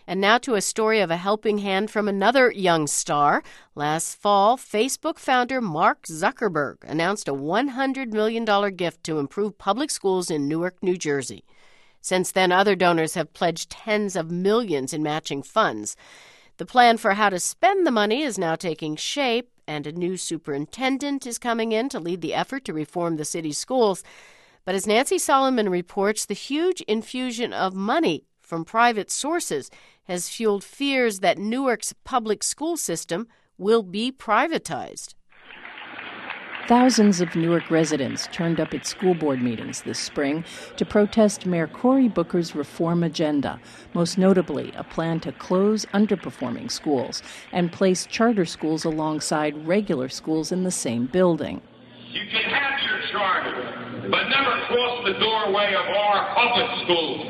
And now to a story of a helping hand from another young star. Last fall, Facebook founder Mark Zuckerberg announced a $100 million gift to improve public schools in Newark, New Jersey. Since then, other donors have pledged tens of millions in matching funds. The plan for how to spend the money is now taking shape, and a new superintendent is coming in to lead the effort to reform the city's schools. But as Nancy Solomon reports, the huge infusion of money from private sources has fueled fears that Newark's public school system will be privatized. Thousands of Newark residents turned up at school board meetings this spring to protest Mayor Cory Booker's reform agenda, most notably a plan to close underperforming schools and place charter schools alongside regular schools in the same building. You can have your charter, but never cross the doorway of our public schools.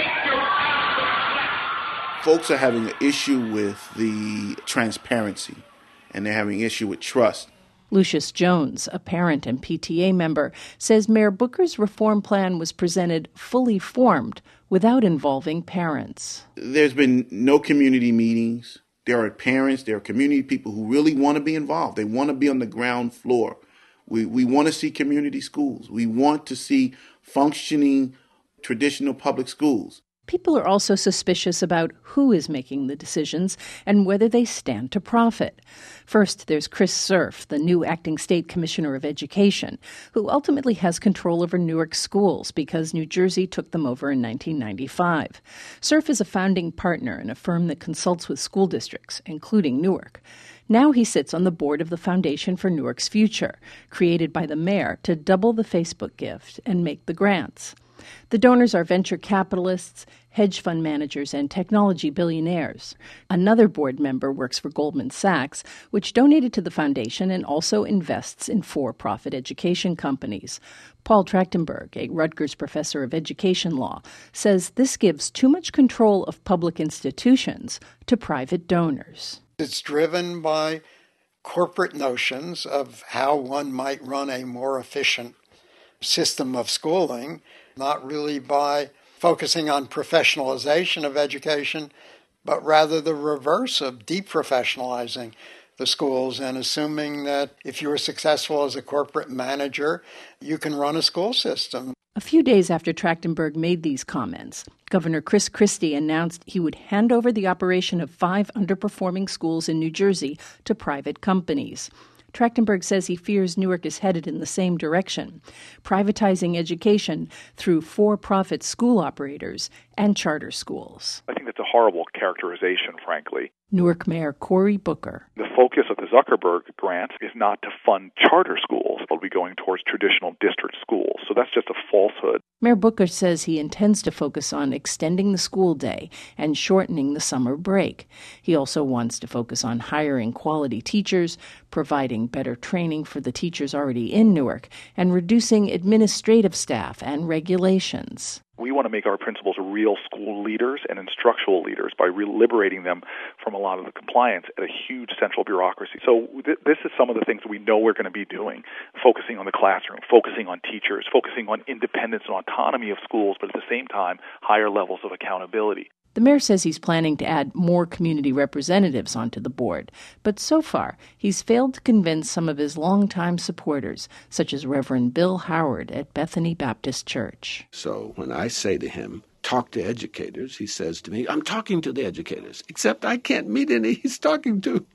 Folks are having an issue with the transparency, and they're having an issue with trust. Lucius Jones, a parent and PTA member, says Mayor Booker's reform plan was presented fully formed without involving parents. There's been no community meetings. There are parents, there are community people who really want to be involved. They want to be on the ground floor. We want to see community schools. We want to see functioning traditional public schools. People are also suspicious about who is making the decisions and whether they stand to profit. First, there's Chris Surf, the new acting state commissioner of education, who ultimately has control over Newark schools because New Jersey took them over in 1995. Surf is a founding partner in a firm that consults with school districts, including Newark. Now he sits on the board of the Foundation for Newark's Future, created by the mayor to double the Facebook gift and make the grants. The donors are venture capitalists, hedge fund managers, and technology billionaires. Another board member works for Goldman Sachs, which donated to the foundation and also invests in for-profit education companies. Paul Trachtenberg, a Rutgers professor of education law, says this gives too much control of public institutions to private donors. It's driven by corporate notions of how one might run a more efficient system of schooling, not really by focusing on professionalization of education, but rather the reverse of deprofessionalizing the schools and assuming that if you are successful as a corporate manager, you can run a school system. A few days after Trachtenberg made these comments, Governor Chris Christie announced he would hand over the operation of 5 underperforming schools in New Jersey to private companies. Trachtenberg says he fears Newark is headed in the same direction, privatizing education through for-profit school operators and charter schools. I think that's a horrible characterization, frankly. Newark Mayor Cory Booker. The focus of the Zuckerberg grant is not to fund charter schools. They'll be going towards traditional district schools. So that's just a falsehood. Mayor Booker says he intends to focus on extending the school day and shortening the summer break. He also wants to focus on hiring quality teachers, providing better training for the teachers already in Newark, and reducing administrative staff and regulations. We want to make our principals real school leaders and instructional leaders by liberating them from a lot of the compliance at a huge central bureaucracy. So this is some of the things we know we're going to be doing, focusing on the classroom, focusing on teachers, focusing on independence and autonomy of schools, but at the same time, higher levels of accountability. The mayor says he's planning to add more community representatives onto the board, but so far he's failed to convince some of his longtime supporters, such as Reverend Bill Howard at Bethany Baptist Church. So when I say to him, talk to educators, he says to me, I'm talking to the educators, except I can't meet any he's talking to.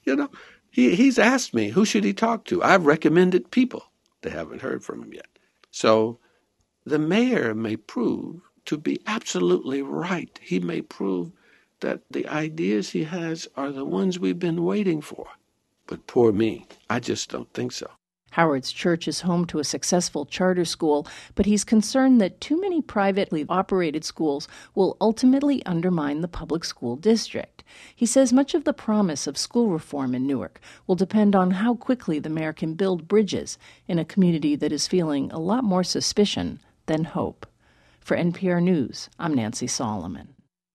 He's asked me, who should he talk to? I've recommended people. They haven't heard from him yet. So the mayor may prove to be absolutely right. He may prove that the ideas he has are the ones we've been waiting for. But poor me, I just don't think so. Howard's church is home to a successful charter school, but he's concerned that too many privately operated schools will ultimately undermine the public school district. He says much of the promise of school reform in Newark will depend on how quickly the mayor can build bridges in a community that is feeling a lot more suspicion than hope. For NPR News, I'm Nancy Solomon.